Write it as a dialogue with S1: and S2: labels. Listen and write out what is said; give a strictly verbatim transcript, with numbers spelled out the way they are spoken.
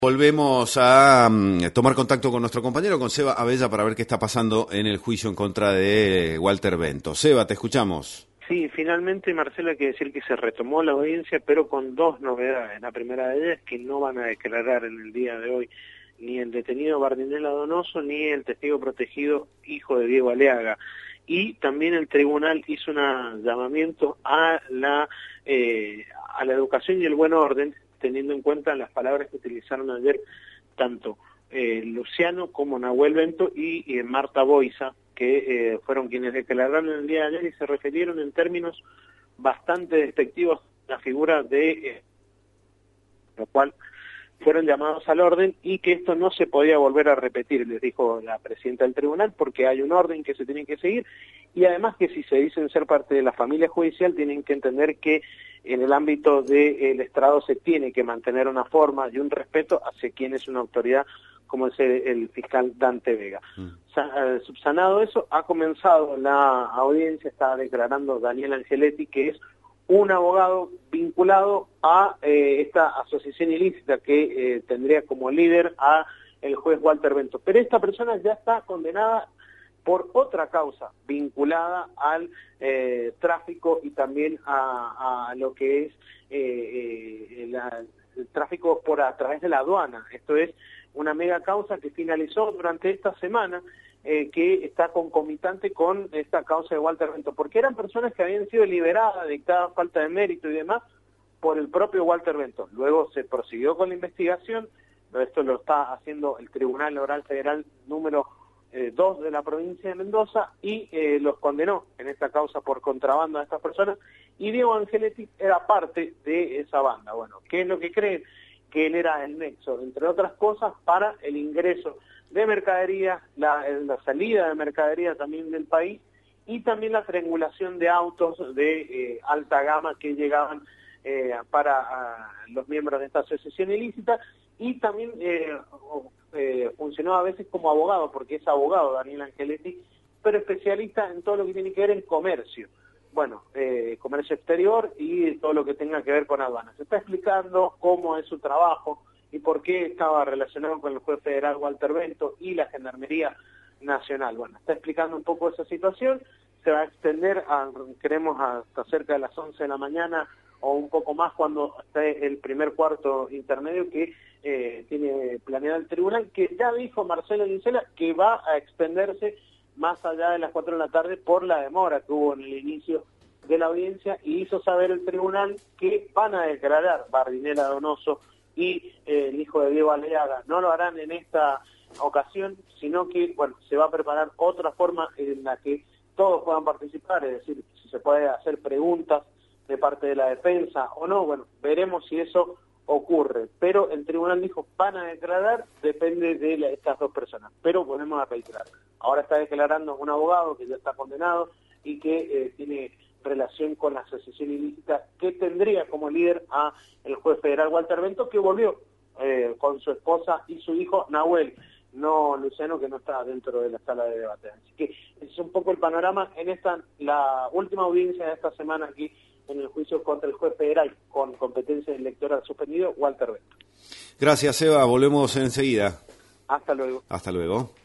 S1: Volvemos a um, tomar contacto con nuestro compañero, con Seba Abella, para ver qué está pasando en el juicio en contra de Walter Bento. Seba, te escuchamos.
S2: Sí, finalmente, Marcelo, hay que decir que se retomó la audiencia, pero con dos novedades. La primera de ellas es que no van a declarar en el día de hoy ni el detenido Bardinela Donoso ni el testigo protegido hijo de Diego Aleaga. Y también el tribunal hizo un llamamiento a la, eh, a la educación y el buen orden, teniendo en cuenta las palabras que utilizaron ayer tanto eh, Luciano como Nahuel Bento y eh, Marta Boiza, que eh, fueron quienes declararon el día de ayer y se refirieron en términos bastante despectivos a la figura de, eh, lo cual fueron llamados al orden y que esto no se podía volver a repetir, les dijo la presidenta del tribunal, porque hay un orden que se tiene que seguir y además que si se dicen ser parte de la familia judicial tienen que entender que en el ámbito del estrado se tiene que mantener una forma y un respeto hacia quien es una autoridad como es el, el fiscal Dante Vega. Mm. Subsanado eso, ha comenzado la audiencia, está declarando Daniel Angeletti, que es un abogado vinculado a eh, esta asociación ilícita que eh, tendría como líder a el juez Walter Bento. Pero esta persona ya está condenada por otra causa vinculada al eh, tráfico y también a, a lo que es eh, eh, la, el tráfico por a través de la aduana. Esto es una mega causa que finalizó durante esta semana, eh, que está concomitante con esta causa de Walter Bento, porque eran personas que habían sido liberadas, dictadas falta de mérito y demás, por el propio Walter Bento. Luego se prosiguió con la investigación, esto lo está haciendo el Tribunal Oral Federal número dos de la provincia de Mendoza y eh, los condenó en esta causa por contrabando a estas personas, y Diego Angeletti era parte de esa banda. Bueno, ¿qué es lo que creen? Que él era el nexo, entre otras cosas, para el ingreso de mercadería, la, la salida de mercadería también del país, y también la triangulación de autos de eh, alta gama que llegaban eh, para a, los miembros de esta asociación ilícita, y también eh, eh, funcionó a veces como abogado, porque es abogado Daniel Angeletti, pero especialista en todo lo que tiene que ver en comercio. Bueno, eh, comercio exterior y todo lo que tenga que ver con aduanas. Se está explicando cómo es su trabajo y por qué estaba relacionado con el juez federal Walter Bento y la Gendarmería Nacional. Bueno, está explicando un poco esa situación, se va a extender, a, creemos, hasta cerca de las once de la mañana o un poco más cuando esté el primer cuarto intermedio que eh, tiene planeado el tribunal, que ya dijo Marcelo Gisela que va a extenderse más allá de las cuatro de la tarde por la demora que hubo en el inicio de la audiencia, y hizo saber el tribunal que van a declarar Bardinela Donoso y eh, el hijo de Diego Aleaga. No lo harán en esta ocasión, sino que bueno, se va a preparar otra forma en la que todos puedan participar, es decir, si se puede hacer preguntas de parte de la defensa o no. Bueno, veremos si eso ocurre, pero el tribunal dijo van a declarar, depende de la, estas dos personas, pero volvemos a reiterar, ahora está declarando un abogado que ya está condenado y que eh, tiene relación con la asociación ilícita que tendría como líder a el juez federal Walter Bento, que volvió eh, con su esposa y su hijo Nahuel, no Luciano, que no está dentro de la sala de debate. Así que ese es un poco el panorama en esta, la última audiencia de esta semana aquí en el juicio contra el juez federal con competencia electoral suspendido, Walter Bento.
S1: Gracias, Eva. Volvemos enseguida.
S2: Hasta luego.
S1: Hasta luego.